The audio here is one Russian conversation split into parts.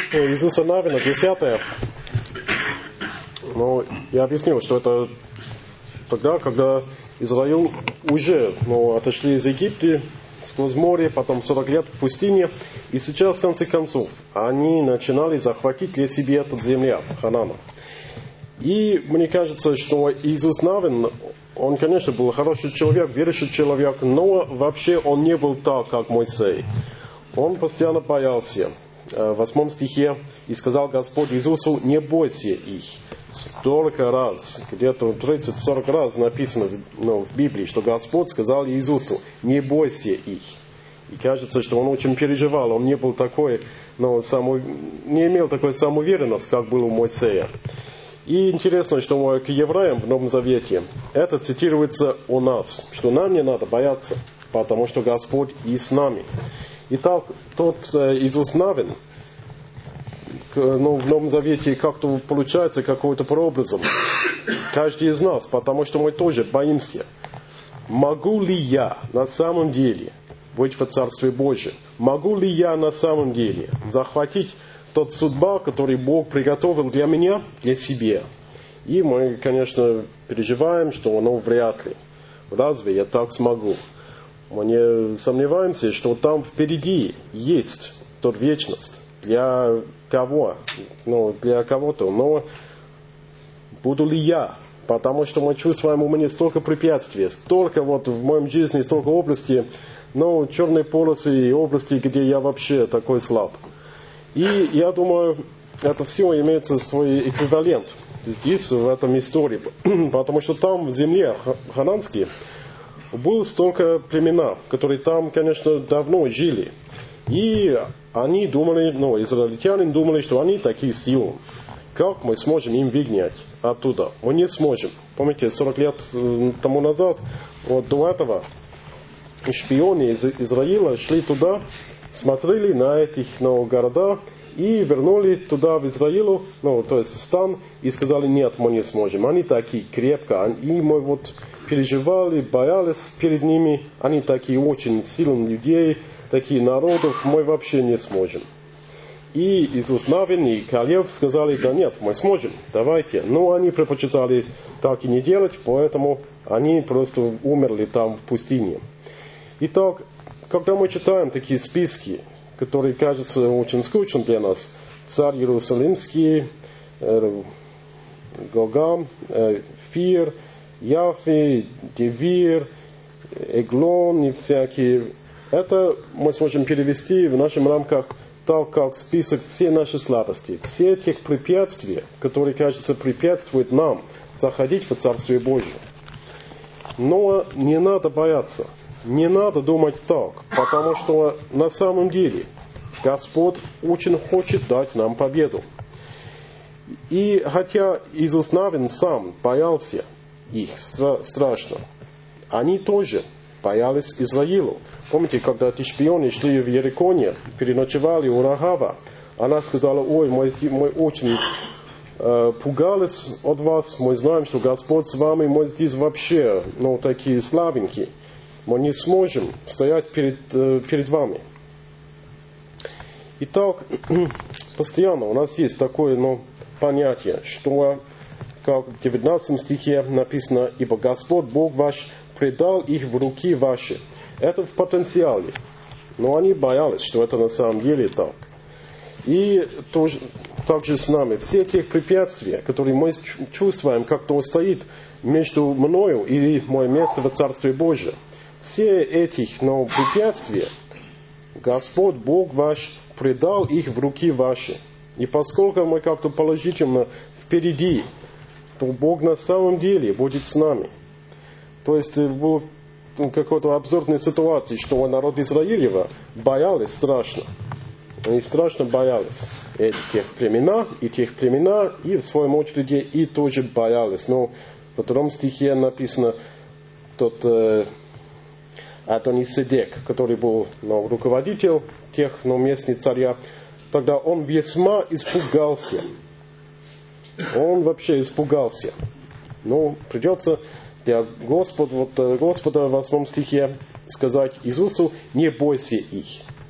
Иисуса Навина, 10. Но я объяснил, что это тогда, когда Израиль уже отошли из Египта сквозь море, потом 40 лет в пустыне, и сейчас, в конце концов, они начинали захватить для себя эту землю, Ханана. И мне кажется, что Иисус Навин, он, конечно, был хороший человек, верующий человек, но вообще он не был так, как Моисей. Он постоянно боялся. В 8 стихе «И сказал Господь Иисусу, не бойся их». Столько раз, где-то 30-40 раз написано в Библии, что Господь сказал Иисусу, не бойся их. И кажется, что он очень переживал, он не был такой, не имел такой самоуверенности, как был у Моисея. И интересно, что к евреям в Новом Завете это цитируется у нас, что нам не надо бояться, потому что Господь и с нами. Итак, тот Иисус Навин, в Новом Завете как-то получается какой-то прообразом. Каждый из нас, потому что мы тоже боимся. Могу ли я на самом деле быть в Царстве Божьем? Могу ли я на самом деле захватить тот судьба, который Бог приготовил для меня, для себя? И мы, конечно, переживаем, что вряд ли. Разве я так смогу? Мы не сомневаемся, что там впереди есть тот вечность. Для кого? Для кого-то. Но буду ли я? Потому что мы чувствуем, у меня столько препятствий, столько в моей жизни, столько областей, черные полосы и области, где я вообще такой слаб. И я думаю, это все имеет свой эквивалент здесь, в этом истории. Потому что там, в земле хананской, было столько племена, которые там, конечно, давно жили. И они думали, израильтяне думали, что они такие сильные. Как мы сможем им выгнать оттуда? Мы не сможем. Помните, 40 лет тому назад, до этого, шпионы из Израиля шли туда, смотрели на этих города и вернули туда, в Израилу, то есть в стан, и сказали, нет, мы не сможем. Они такие крепко, и мы переживали, боялись перед ними. Они такие очень сильные людей, такие народов, мы вообще не сможем. И Иисус Навин и Калев сказали, да нет, мы сможем, давайте. Но они предпочитали так и не делать, поэтому они просто умерли там в пустыне. Итак, когда мы читаем такие списки, которые кажутся очень скучными для нас, царь Иерусалимский, Гогам, Фир, Яфи, Девир, Эглон и всякие, это мы сможем перевести в наших рамках так, как список все наши слабости, все тех препятствий, которые, кажется, препятствуют нам заходить в Царствие Божие. Но не надо бояться, не надо думать так, потому что на самом деле Господь очень хочет дать нам победу. И хотя Иисус Навин сам боялся их страшно, они тоже боялись Израилу. Помните, когда эти шпионы шли в Ериконе, переночевали у Рахава, она сказала, ой, мы очень пугались от вас, мы знаем, что Господь с вами, мы здесь вообще, такие слабенькие, мы не сможем стоять перед вами. Итак, постоянно у нас есть такое понятие, что, как в 19 стихе написано, «Ибо Господь Бог ваш предал их в руки ваши». Это в потенциале. Но они боялись, что это на самом деле так. И также с нами. Все те препятствия, которые мы чувствуем, как-то стоит между мною и мое место в Царстве Божьем. Все этих препятствия Господь Бог ваш предал их в руки ваши. И поскольку мы как-то положительно впереди, то Бог на самом деле будет с нами. То есть был какой-то обзорной ситуации, что народ Израилева боялись страшно. Они страшно боялись тех племена, и в своем очереди и тоже боялись. Но во 2 стихе написано, тот Адони-Седек, который был руководитель тех местных царя, тогда он весьма испугался. Он вообще испугался. Придется для Господа в 8 стихе сказать Иисусу, не бойся их.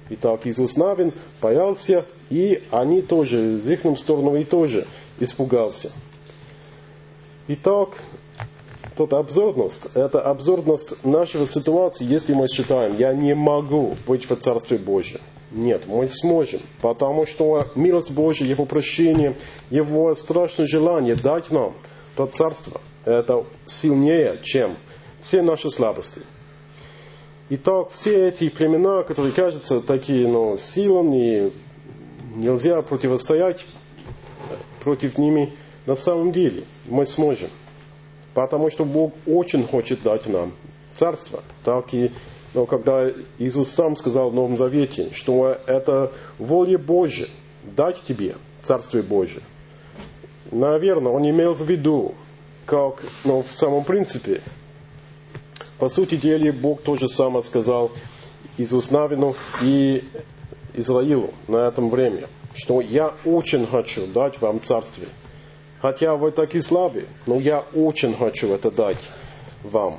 Итак, Иисус Навин боялся, и они тоже, с их стороны, и тоже испугался. Итак, тут обзорность, это обзорность нашей ситуации, если мы считаем, я не могу быть в Царстве Божьем. Нет, мы сможем, потому что милость Божья, Его прощение, Его страшное желание дать нам то Царство, это сильнее, чем все наши слабости. Итак, все эти племена, которые кажутся такие, сильными, нельзя противостоять против ними, на самом деле мы сможем. Потому что Бог очень хочет дать нам Царство. Так и, когда Иисус сам сказал в Новом Завете, что это воля Божья дать тебе Царствие Божие. Наверное, Он имел в виду, как, в самом принципе, по сути дела, Бог тоже сам сказал Иисусу Навину и Израилу на этом время, что я очень хочу дать вам Царствие. Хотя вы такие слабые, но я очень хочу это дать вам.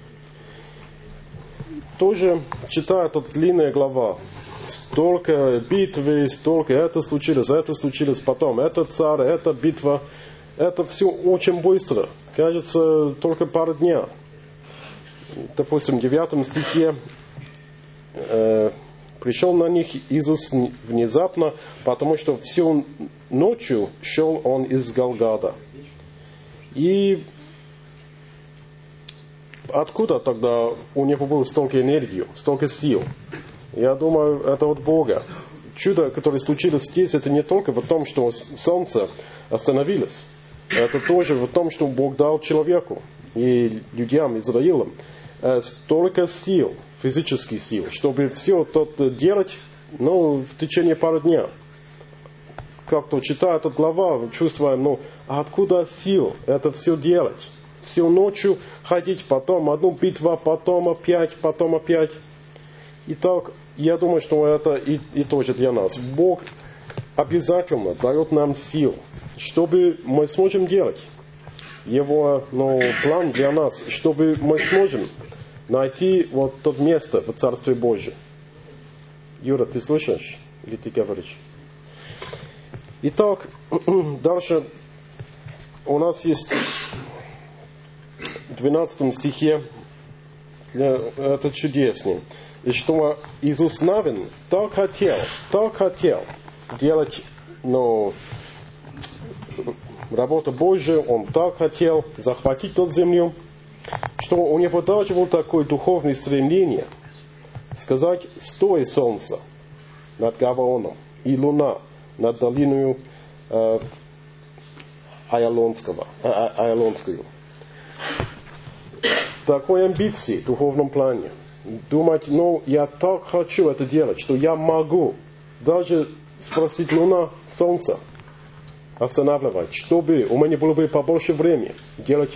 Тоже читая тут длинная глава. Столько битвы, столько это случилось, потом этот царь, эта битва. Это все очень быстро. Кажется, только пару дней. Допустим, в 9 стихе пришел на них Иисус внезапно, потому что всю ночью шел Он из Голгофы. И откуда тогда у Него было столько энергии, столько сил? Я думаю, это от Бога. Чудо, которое случилось здесь, это не только в том, что солнце остановилось. Это тоже в том, что Бог дал человеку и людям, Израилам, столько сил, физических сил, чтобы все это делать, в течение пары дней. Как-то читая эту главу, чувствуем, а откуда сил это все делать? Всю ночью ходить, потом одну битву, потом опять. Итак, я думаю, что это и тоже для нас. Бог обязательно дает нам сил, чтобы мы сможем делать Его план для нас, чтобы мы сможем найти вот то место в Царстве Божьем. Юра, ты слышишь? Или ты говоришь? Итак, дальше у нас есть в 12 стихе, это чудесно, и что Иисус Навин так хотел делать, работу Божию, он так хотел захватить ту землю, что у него даже было такое духовное стремление сказать: «Стой, солнце, над Гаваоном, и луна над долиной Айалонскую». Такой амбиции в духовном плане. Думать, я так хочу это делать, что я могу даже спросить луна, солнце останавливать, чтобы у меня было бы побольше времени делать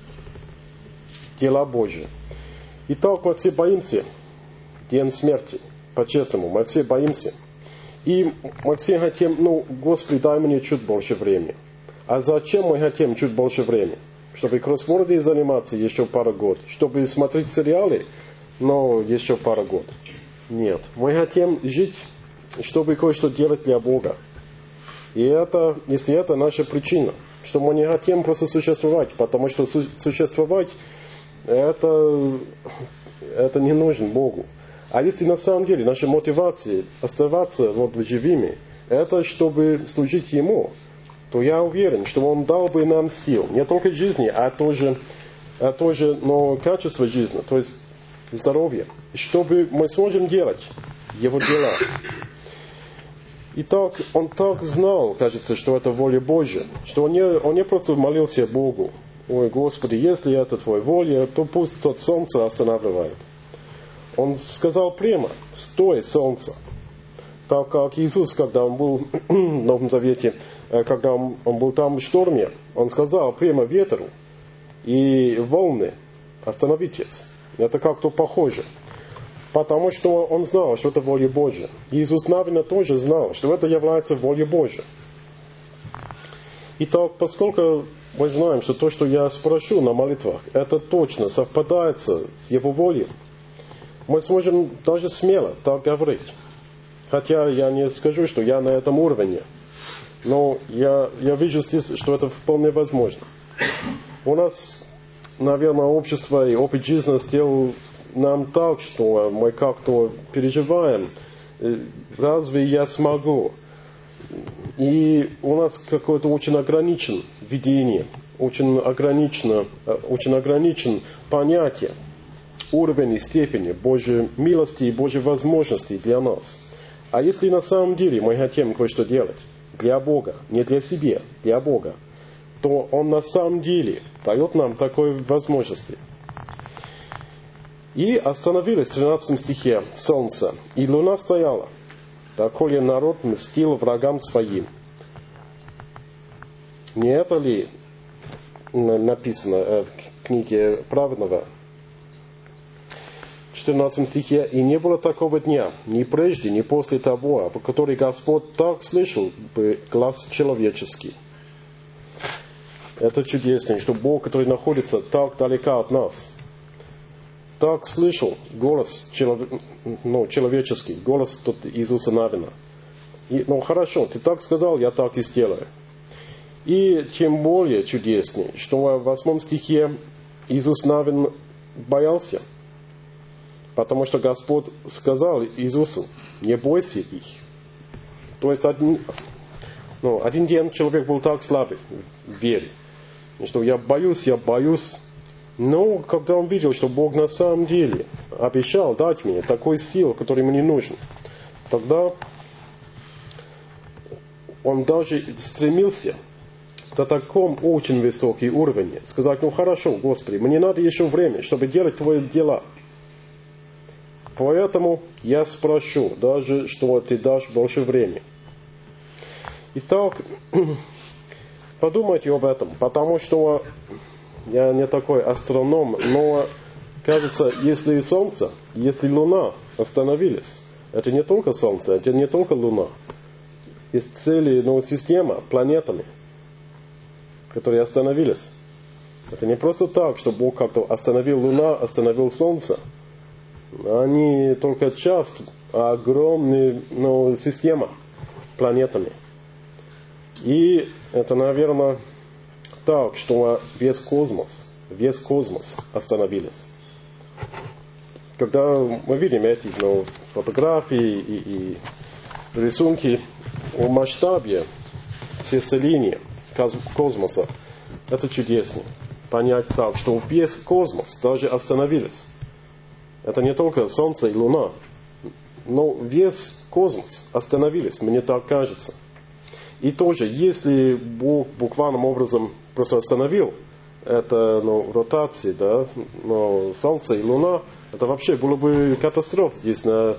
дела Божьи. Итак, мы все боимся день смерти, по-честному, мы все боимся. И мы все хотим, Господи, дай мне чуть больше времени. А зачем мы хотим чуть больше времени? Чтобы кроссвордами заниматься еще пару год, чтобы смотреть сериалы, но еще пару год. Нет, мы хотим жить, чтобы кое-что делать для Бога. И если это наша причина, что мы не хотим просто существовать, потому что существовать это не нужно Богу. А если на самом деле наша мотивация оставаться живыми, это чтобы служить Ему, то я уверен, что Он дал бы нам сил, не только жизни, а тоже качество жизни, то есть здоровье, чтобы мы сможем делать Его дела. Итак, он так знал, кажется, что это воля Божья, что он не просто молился Богу: «Ой, Господи, если это Твоя воля, то пусть тот солнце останавливает». Он сказал прямо: «Стой, солнце». Так как Иисус, когда Он был в Новом Завете, когда Он был там в шторме, Он сказал прямо ветру и волны: «Остановитесь». Это как-то похоже. Потому что Он знал, что это воля Божья. Иисус, наверное, тоже знал, что это является волей Божьей. Итак, поскольку мы знаем, что то, что я спрошу на молитвах, это точно совпадает с Его волей, мы сможем даже смело так говорить. Хотя я не скажу, что я на этом уровне. Но я вижу здесь, что это вполне возможно. У нас, наверное, общество и опыт жизни сделал нам так, что мы как-то переживаем, разве я смогу? И у нас какое-то очень ограничено видение, очень ограничен понятие, уровень и степени Божьей милости и Божьей возможности для нас. А если на самом деле мы хотим кое-что делать для Бога, не для себя, для Бога, то Он на самом деле дает нам такой возможности. И остановилось в 13 стихе солнце, и луна стояла, доколе народ мстил врагам своим. Не это ли написано в книге праведного? В 14 стихе: «И не было такого дня, ни прежде, ни после того, по который Господь так слышал бы глас человеческий». Это чудесно, что Бог, который находится так далеко от нас, так слышал голос человеческий, голос Иисуса Навина. Ну хорошо, ты так сказал, я так и сделаю. И тем более чудеснее, что в 8 стихе Иисус Навин боялся, потому что Господь сказал Иисусу: не бойся их. То есть один день человек был так слабый в вере, что я боюсь. Но когда он видел, что Бог на самом деле обещал дать мне такой силу, которая мне нужна, тогда он даже стремился до таком очень высоком уровне. Сказать: ну хорошо, Господи, мне надо еще время, чтобы делать Твои дела. Поэтому я спрошу даже, что Ты дашь больше времени. Итак, подумайте об этом, потому что я не такой астроном, но кажется, если Солнце, если Луна остановились, это не только Солнце, это не только Луна. Есть целая система планетами, которые остановились. Это не просто так, что Бог как-то остановил Луна, остановил Солнце. Они только часть огромной системы планетами. И это, наверное, так, что весь космос остановились. Когда мы видим эти фотографии и рисунки о масштабе всеселения космоса, это чудесно. Понять так, что весь космос даже остановились. Это не только Солнце и Луна, но весь космос остановились, мне так кажется. И тоже, если Бог буквальным образом просто остановил это ротации, да, Солнце и Луна, это вообще было бы катастрофа здесь на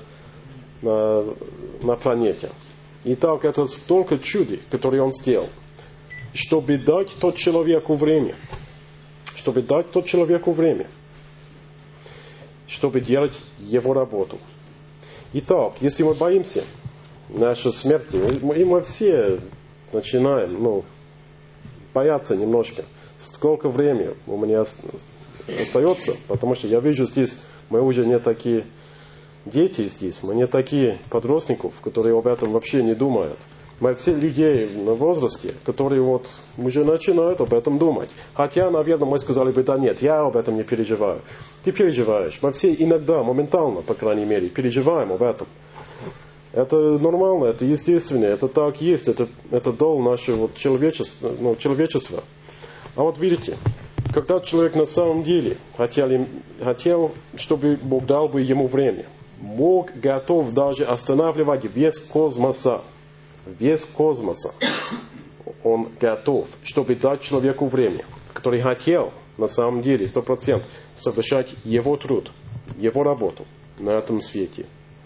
планете. Итак, это столько чудес, которые Он сделал, чтобы дать тот человеку время. Чтобы дать тот человеку время. Чтобы делать его работу. Итак, если мы боимся нашей смерти, и мы все начинаем бояться немножко, сколько времени у меня остается, потому что я вижу здесь, мы уже не такие дети здесь, мы не такие подростков, которые об этом вообще не думают. Мы все люди на возрасте, которые уже начинают об этом думать. Хотя, наверное, мы сказали бы: да нет, я об этом не переживаю. Ты переживаешь. Мы все иногда, моментально, по крайней мере, переживаем об этом. Это нормально, это естественно, это так есть, это дол нашего человечества. А видите, когда человек на самом деле хотел, чтобы Бог дал бы ему время, Бог готов даже останавливать весь космоса. Весь космоса. Он готов, чтобы дать человеку время, который хотел на самом деле 100% совершать его труд, его работу на этом свете.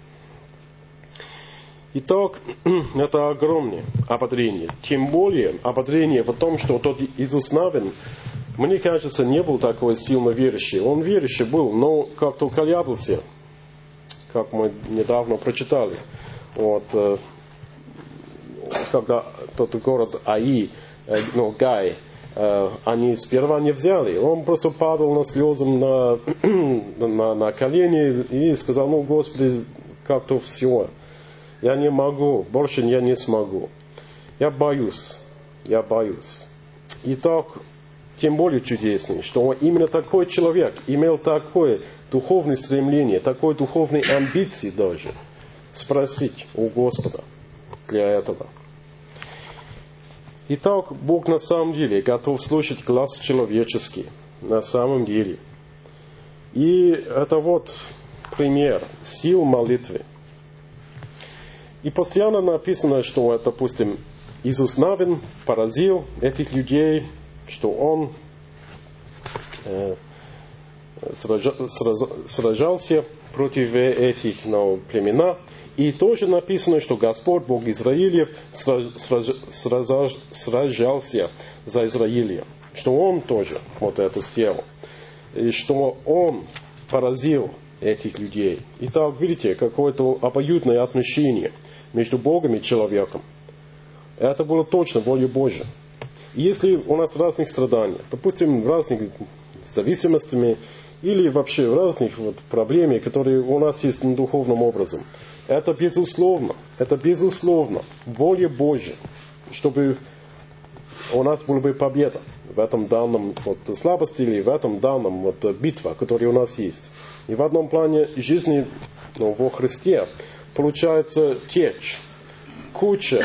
Итак, это огромное ободрение. Тем более ободрение в том, что тот Иисус Навин, мне кажется, не был такой сильно верующий. Он верующий был, но как-то колеблился, как мы недавно прочитали. Когда тот город Гай, они сперва не взяли. Он просто падал на слезы на колени и сказал: Господи, как-то все. Я не могу, больше я не смогу. Я боюсь. И так, тем более чудеснее, что именно такой человек имел такое духовное стремление, такой духовные амбиции даже спросить у Господа для этого. Итак, Бог на самом деле готов слушать глаз человеческий, на самом деле. И это вот пример сил молитвы. И постоянно написано, что, допустим, Иисус Навин поразил этих людей, что Он сражался против этих племена. И тоже написано, что Господь, Бог Израилев, сражался за Израиля. Что Он тоже вот это сделал. И что Он поразил этих людей. Итак, видите, какое-то обоюдное отношение между Богом и человеком. Это было точно воля Божья. И если у нас разных страданий, допустим, разных зависимостями или вообще разных проблем, которые у нас есть духовным образом, это безусловно воля Божья, чтобы у нас была бы победа в этом данном слабости или в этом данном битве, которая у нас есть. И в одном плане жизни во Христе получается течь, куча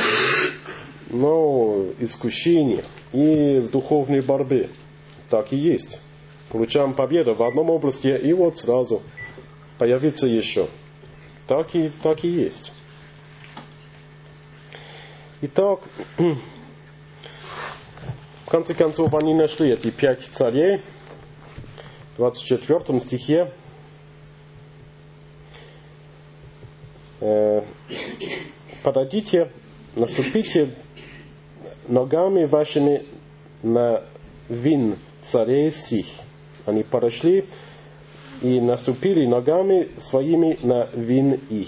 искушений и духовной борьбы. Так и есть. Получаем победу в одном области, и вот сразу появится еще. Так и есть. Итак, в конце концов, они нашли эти 5 царей. В 24 стихе подойдите, наступите ногами вашими на вин царей сих. Они подошли и наступили ногами своими на вин их.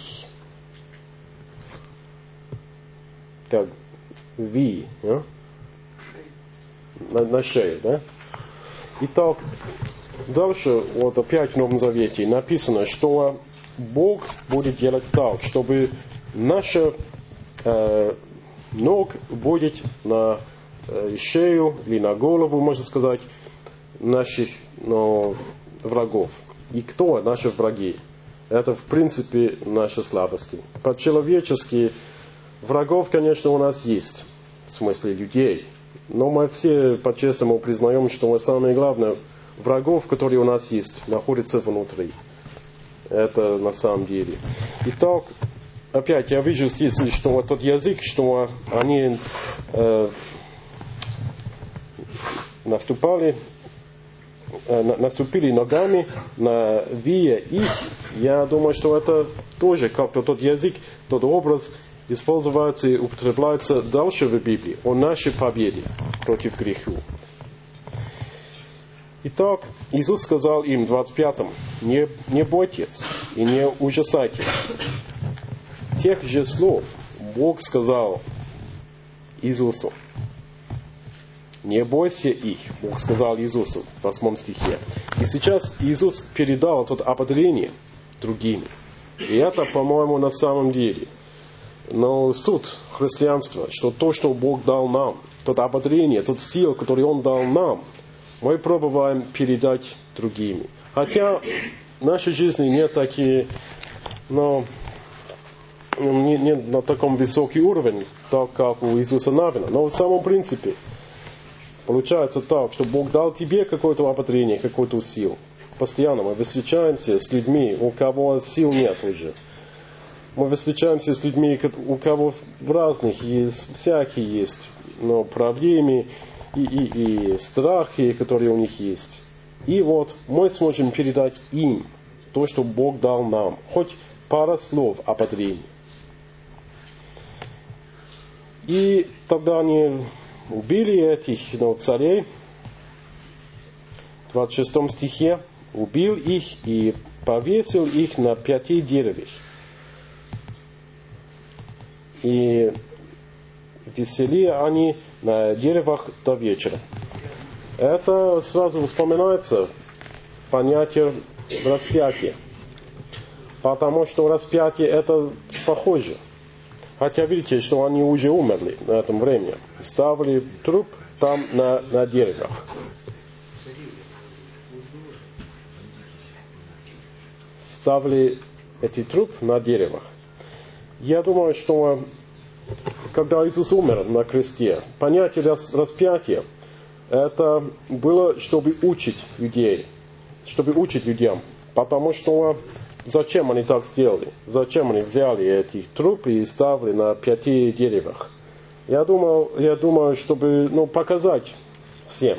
Как ви, да? На шею, да? Итак, дальше, вот опять в Новом Завете написано, что Бог будет делать так, чтобы наша ног будет на шею или на голову, можно сказать, наших врагов. И кто наши враги? Это, в принципе, наши слабости. По-человечески врагов, конечно, у нас есть, в смысле людей. Но мы все по-честному признаем, что самое главное, врагов, которые у нас есть, находятся внутри. Это на самом деле. Итак, опять я вижу здесь, что тот язык, что они наступили ногами на вия их. Я думаю, что это тоже как-то тот язык, тот образ используется и употребляется дальше в Библии о нашей победе против греха. Итак, Иисус сказал им в 25-м: не бойтесь и не ужасайтесь. Тех же слов Бог сказал Иисусу. Не бойся их, Бог сказал Иисусу в 8 стихе. И сейчас Иисус передал это определение другим. И это, по-моему, на самом деле. Но суть христианства, что то, что Бог дал нам, тот определение, тот сил, который Он дал нам, мы пробуем передать другим. Хотя в нашей жизни нет такие, не на таком высоком уровне, так как у Иисуса Навина. Но в самом принципе получается так, что Бог дал тебе какое-то определение, какую-то силу. Постоянно мы встречаемся с людьми, у кого сил нет уже. Мы встречаемся с людьми, у кого разных есть, всякие есть, проблемы и страхи, которые у них есть. И вот мы сможем передать им то, что Бог дал нам. Хоть пара слов определений. И тогда они убили этих царей. В 26 стихе убил их и повесил их на 5 деревьях. И висели они на деревах до вечера. Это сразу вспоминается понятие распятия. Потому что распятие это похоже. Хотя видите, что они уже умерли на этом времени. Ставили труп там на деревах. Ставили эти труп на деревах. Я думаю, что когда Иисус умер на кресте, понятие распятия, это было, чтобы учить людей, чтобы учить людям. Потому что зачем они так сделали? Зачем они взяли эти трупы и ставили на 5 деревах? Я думаю, чтобы показать всем,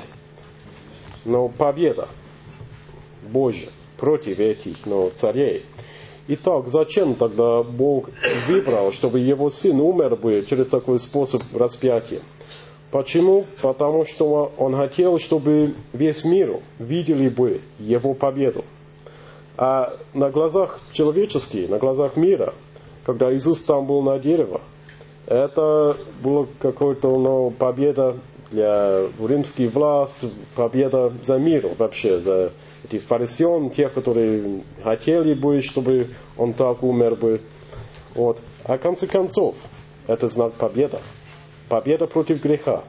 победа Божья против этих царей. Итак, зачем тогда Бог выбрал, чтобы Его Сын умер бы через такой способ распятия? Почему? Потому что Он хотел, чтобы весь мир видели бы Его победу. А на глазах человеческих, на глазах мира, когда Иисус там был на дереве, это была какая-то победа для римской власти, победа за мир вообще, за этих фарисеев, тех, которые хотели бы, чтобы он так умер бы. Вот. А в конце концов, это знак победы. Победа против греха.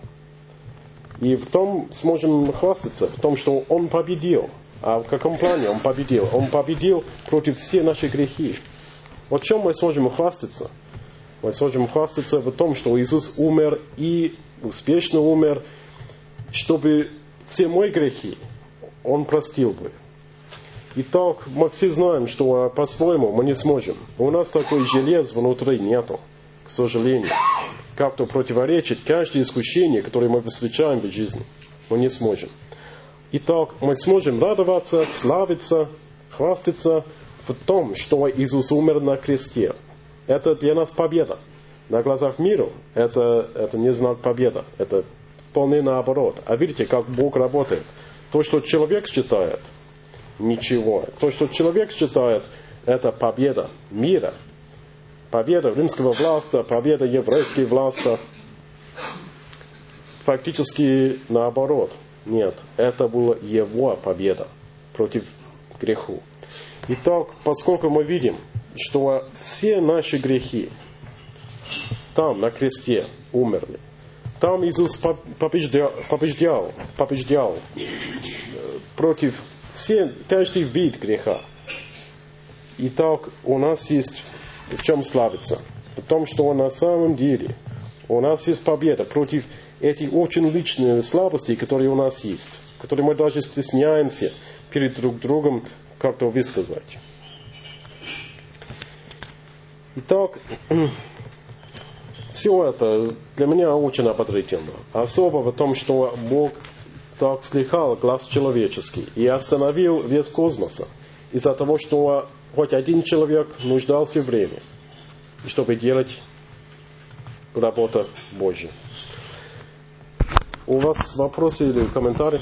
И в том сможем хвастаться, в том, что он победил. А в каком плане он победил? Он победил против всех наших грехи. Вот в чем мы сможем хвастаться? Мы сможем хвастаться в том, что Иисус умер и успешно умер, чтобы все мои грехи Он простил бы. Итак, мы все знаем, что по-своему мы не сможем. У нас такой желез внутри нету, к сожалению. Как-то противоречить каждое искушение, которое мы встречаем в жизни. Мы не сможем. Итак, мы сможем радоваться, славиться, хвастаться в том, что Иисус умер на кресте. Это для нас победа. На глазах мира это не знак победы. Это вполне наоборот. А видите, как Бог работает. То, что человек считает, ничего. То, что человек считает, это победа мира. Победа римского власти, победа еврейской власти. Фактически наоборот. Нет, это была Его победа против греху. Итак, поскольку мы видим, что все наши грехи там, на кресте, умерли. Там Иисус побеждал против каждый вид греха. Итак, у нас есть в чем славиться. В том, что на самом деле у нас есть победа против этих очень личных слабостей, которые у нас есть, которые мы даже стесняемся перед друг другом как-то высказать. Итак, все это для меня очень ободрительно. Особо в том, что Бог так слыхал глаз человеческий и остановил весь космос из-за того, что хоть один человек нуждался в времени, чтобы делать работу Божью. У вас вопросы или комментарии?